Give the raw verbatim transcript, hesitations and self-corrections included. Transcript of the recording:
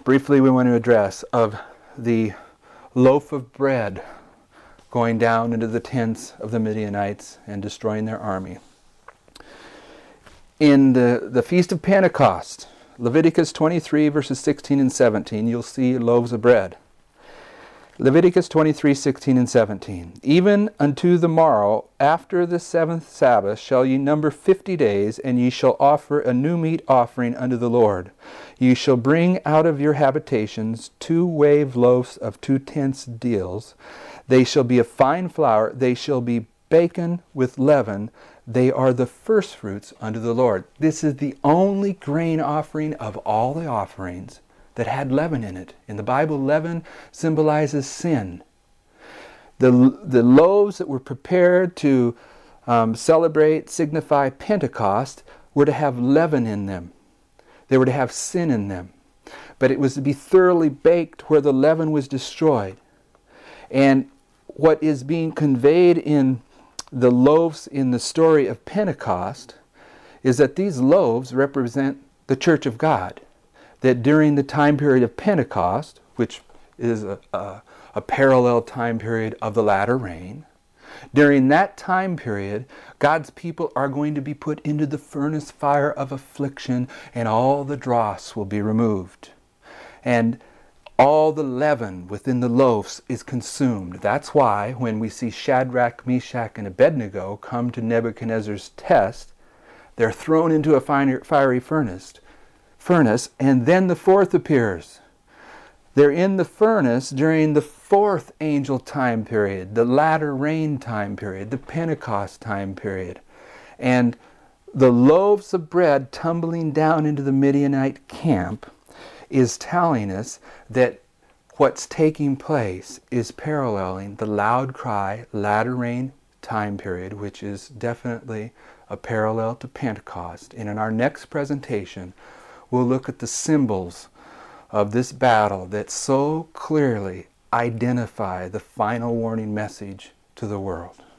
briefly we want to address of the loaf of bread going down into the tents of the Midianites and destroying their army. In the, the Feast of Pentecost, Leviticus twenty-three, verses sixteen and seventeen, you'll see loaves of bread. Leviticus twenty-three, sixteen and seventeen. Even unto the morrow, after the seventh Sabbath, shall ye number fifty days, and ye shall offer a new meat offering unto the Lord. Ye shall bring out of your habitations two wave loaves of two tenths deals. They shall be of fine flour, they shall be baken with leaven. They are the first fruits unto the Lord. This is the only grain offering of all the offerings that had leaven in it. In the Bible, leaven symbolizes sin. The, the loaves that were prepared to um, celebrate, signify Pentecost, were to have leaven in them. They were to have sin in them. But it was to be thoroughly baked where the leaven was destroyed. And what is being conveyed in the loaves in the story of Pentecost is that these loaves represent the Church of God. That during the time period of Pentecost, which is a, a, a parallel time period of the latter rain, during that time period, God's people are going to be put into the furnace fire of affliction, and all the dross will be removed. And all the leaven within the loaves is consumed. That's why when we see Shadrach, Meshach, and Abednego come to Nebuchadnezzar's test, they're thrown into a fiery furnace, furnace, and then the fourth appears. They're in the furnace during the fourth angel time period, the latter rain time period, the Pentecost time period. And the loaves of bread tumbling down into the Midianite camp is telling us that what's taking place is paralleling the loud cry, latter rain time period, which is definitely a parallel to Pentecost. And in our next presentation, we'll look at the symbols of this battle that so clearly identify the final warning message to the world.